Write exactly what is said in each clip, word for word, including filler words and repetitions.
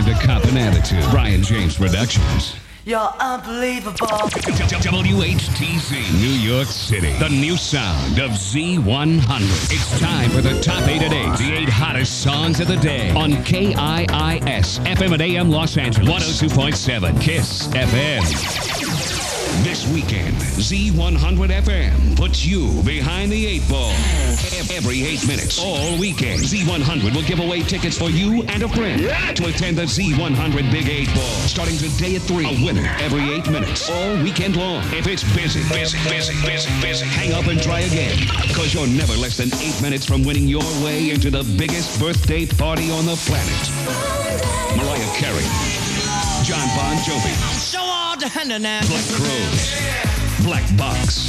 to cop an attitude. Brian James Productions. You're unbelievable. W H T Z, New York City. The new sound of Z one hundred. It's time for the top eight at eight. The eight hottest songs of the day on K I I S, F M and A M Los Angeles. one oh two point seven, KISS F M. This weekend, Z one hundred F M puts you behind the eight ball. Every eight minutes, all weekend, Z one hundred will give away tickets for you and a friend to attend the Z one hundred Big eight Ball. Starting today at three. A winner every eight minutes, all weekend long. If it's busy, busy, busy, busy, busy, hang up and try again. Because you're never less than eight minutes from winning your way into the biggest birthday party on the planet. Mariah Carey, John Bon Jovi, Show all the hand now. Black Crowes, Black Box,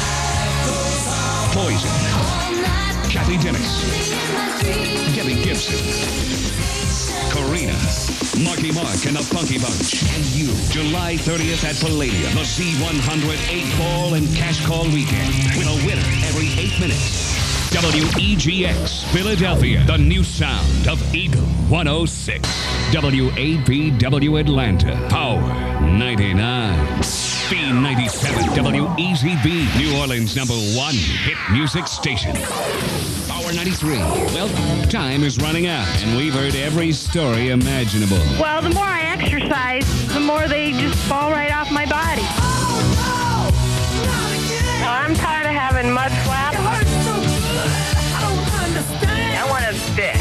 Poison, Kathy Dennis, Debbie Gibson, Karina, Marky Mark and the Funky Bunch, and you. July thirtieth at Palladium, the Z one hundred eight Ball and Cash Call Weekend. With a winner every eight minutes. W E G X, Philadelphia, the new sound of Eagle one oh six. W A P W Atlanta, Power ninety-nine. B ninety-seven, W E Z B, New Orleans' number one hit music station. Power ninety-three. Well, time is running out, and we've heard every story imaginable. Well, the more I exercise, the more they just fall right off my body. Oh, no! Not again! Oh, I'm tired of having mud flaps. It hurts so good! I don't understand! I want a stick.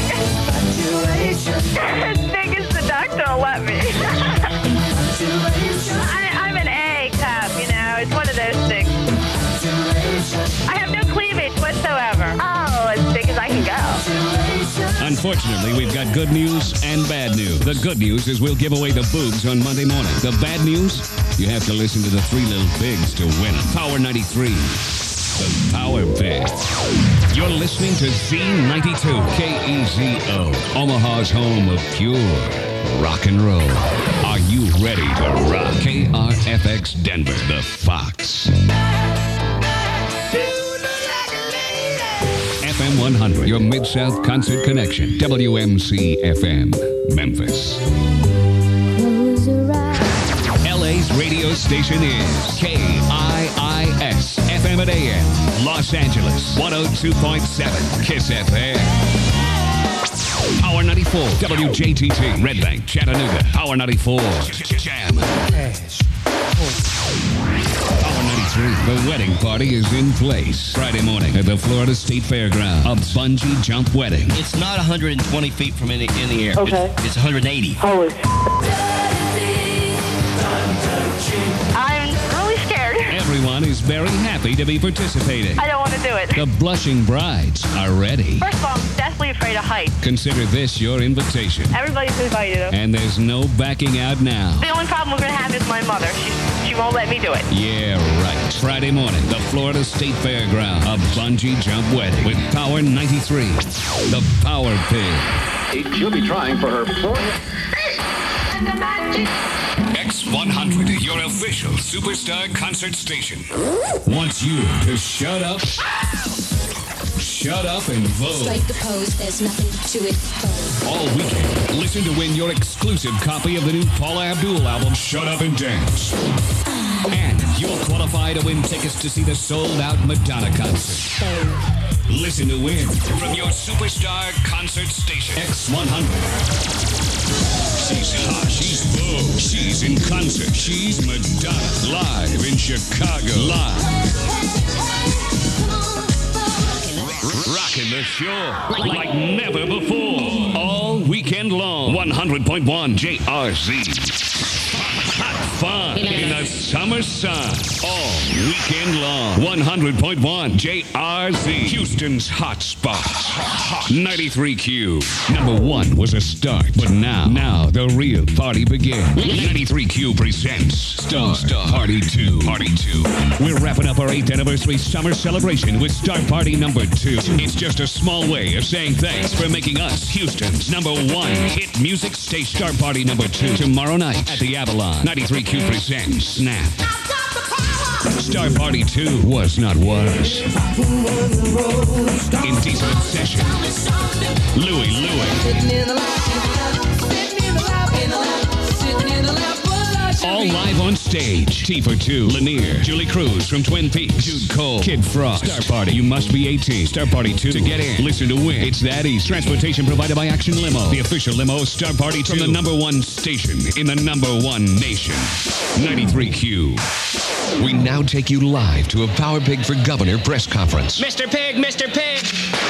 As big as the doctor will let me. I, I'm an A cup, you know. It's one of those things. I have no cleavage whatsoever. Oh, as big as I can go. Unfortunately, we've got good news and bad news. The good news is we'll give away the boobs on Monday morning. The bad news, you have to listen to the three little pigs to win. Power ninety-three. The Power Pig. You're listening to Z ninety-two, K E Z O, Omaha's home of pure rock and roll. Are you ready to rock? K R F X Denver, the Fox. F M one hundred, your Mid-South Concert Connection. W M C F M, Memphis. L A's radio station is K I I S, F M and A M, Los Angeles, one oh two point seven, KISS F M. Power ninety-four, W J T T, Red Bank, Chattanooga. Power ninety-four, Jam. Power ninety-three, the wedding party is in place. Friday morning at the Florida State Fairground, a bungee jump wedding. It's not one hundred twenty feet from in the, in the air. Okay. It's, it's one hundred eighty. Holy I'm really scared. Everyone is very happy to be participating. I don't want to do it. The blushing brides are ready. First of all, I'm deathly afraid of heights. Consider this your invitation. Everybody's invited. And there's no backing out now. The only problem we're going to have is my mother. She, she won't let me do it. Yeah, right. Friday morning, the Florida State Fairground, a bungee jump wedding with Power ninety-three, the Power Pig. She'll be trying for her fourth. X one hundred, your official superstar concert station, wants you to shut up, shut up and vote. Strike the pose, there's nothing to it. Vote. All weekend, listen to win your exclusive copy of the new Paula Abdul album, Shut Up and Dance. And you'll qualify to win tickets to see the sold-out Madonna concert. Listen to win from your superstar concert station, X one hundred. She's hot, she's bold, she's in concert, she's Madonna, live in Chicago, live. Rocking the shore like never before. All weekend long, one hundred point one J R Z. Hot fun in the summer sun. All weekend long, one hundred point one J R Z. Houston's hot spot. ninety-three Q. Number one was a start, but now, now the real party begins. ninety-three Q presents Star, Star Party two. Party two. We're wrapping up our eighth anniversary summer celebration with Star Party number two. It's just a small way of saying thanks for making us Houston's number one hit music station. Star Party number two tomorrow night at the Avalon. ninety-three Q presents Snap. Star Party two was not was. Indecent Session. Louie Louie. on stage. T for two, Lanier, Julie Cruz from Twin Peaks, Jude Cole, Kid Frost. Star Party, you must be eighteen. Star Party two to get in. Listen to win. It's that easy. Transportation provided by Action Limo, the official limo of Star Party two. From the number one station in the number one nation. ninety-three Q. We now take you live to a Power Pig for Governor press conference. Mister Pig, Mister Pig.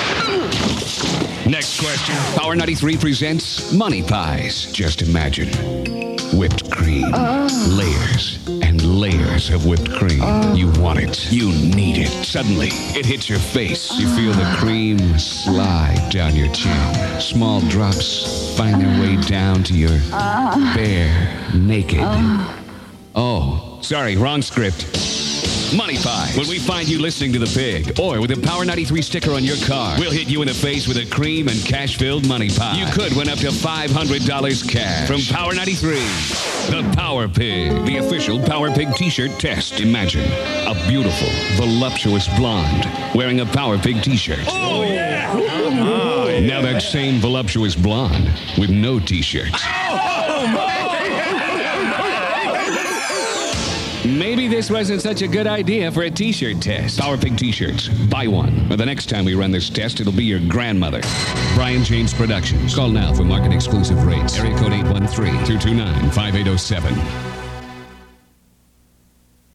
Next question. Power ninety-three presents Money Pies. Just imagine. Whipped cream. Layers and layers of whipped cream. You want it. You need it. Suddenly, it hits your face. You feel the cream slide down your chin. Small drops find their way down to your bare, naked. Oh, sorry, wrong script. Money Pies. When we find you listening to The Pig, or with a Power ninety-three sticker on your car, we'll hit you in the face with a cream and cash-filled money pie. You could win up to five hundred dollars cash. From Power ninety-three, the Power Pig, the official Power Pig t-shirt test. Imagine a beautiful, voluptuous blonde wearing a Power Pig t-shirt. Oh, yeah! Oh, now that same voluptuous blonde with no t-shirts. Maybe this wasn't such a good idea for a t-shirt test. Power Pig t-shirts. Buy one. But the next time we run this test, it'll be your grandmother. Brian James Productions. Call now for market exclusive rates. Area code eight one three, two two nine, five eight zero seven.